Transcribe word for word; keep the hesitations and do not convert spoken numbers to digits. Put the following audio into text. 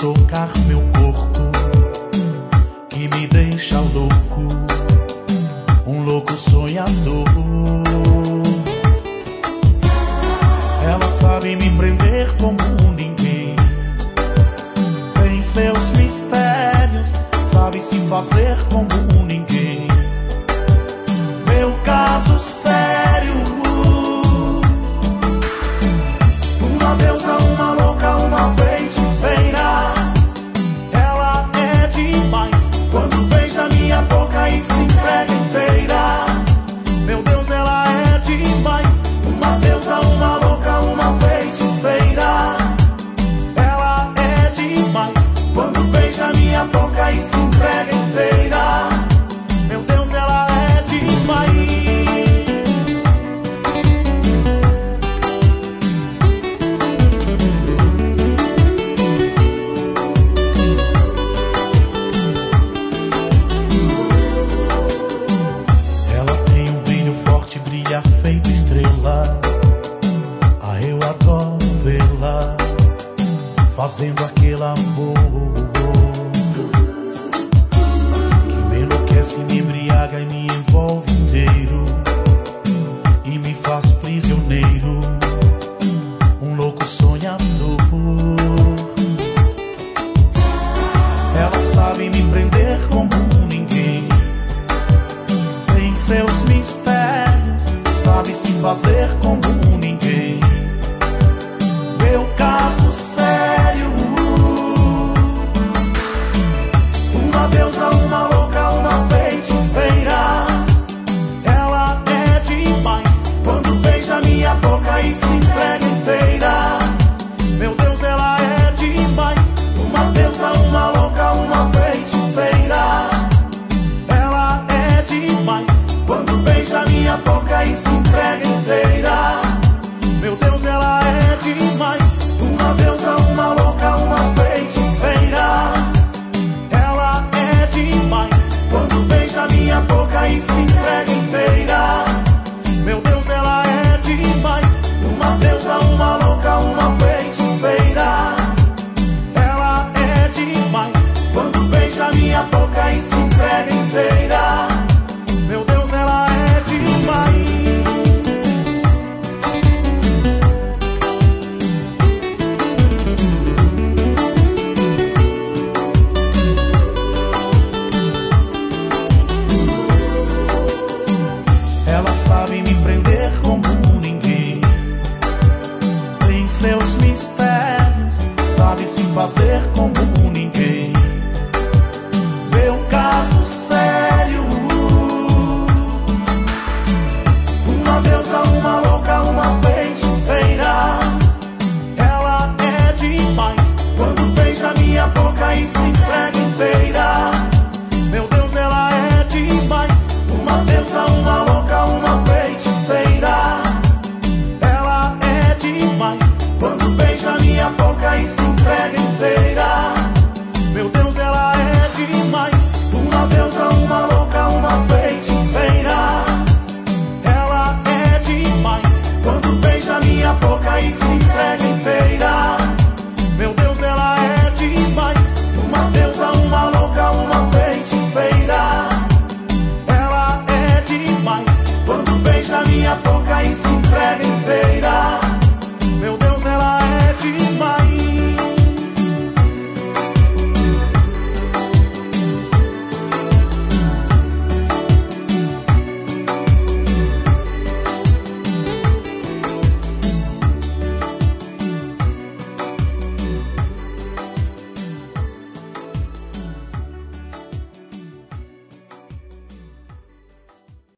tocar meu corpo, que me deixa louco, um louco sonhador. Ela sabe me prender como ninguém, tem seus mistérios, sabe se fazer como ninguém. Meu caso sério, uma deusa, uma louca, uma feiticeira. Ela é demais quando beija minha boca e se entrega inteira. Meu Deus, ela é demais, uma deusa, uma louca, uma feiticeira. Ela é demais quando beija minha boca e se entrega inteira. Meu Deus, ela é demais. Ela tem um brilho forte, brilha feito estrela. Ah, eu adoro vê-la fazendo aquele amor que me enlouquece, me embriaga e me envolve inteiro e me faz prisioneiro, um louco sonhador. Ela sabe me prender como ninguém, tem seus mistérios, sabe se fazer como ninguém. Meu caso sério, uma deusa, uma louca, uma feiticeira. Ela é demais quando beija minha boca e se entrega inteira. Meu Deus, ela é demais, uma deusa, uma louca, uma feiticeira. Ela é demais quando beija minha boca e se entrega inteira. Meu Deus, ela é demais, uma deusa, uma louca, uma feiticeira. Ela é demais quando beija minha boca e se entrega inteira. Meu Deus, ela é demais, uma deusa, uma louca, uma feiticeira. Ela é demais quando beija minha boca e se entrega inteira. Meu Deus, ela é demais. Ela sabe me prender como ninguém, tem seus mistérios, sabe se fazer como ninguém. Meu caso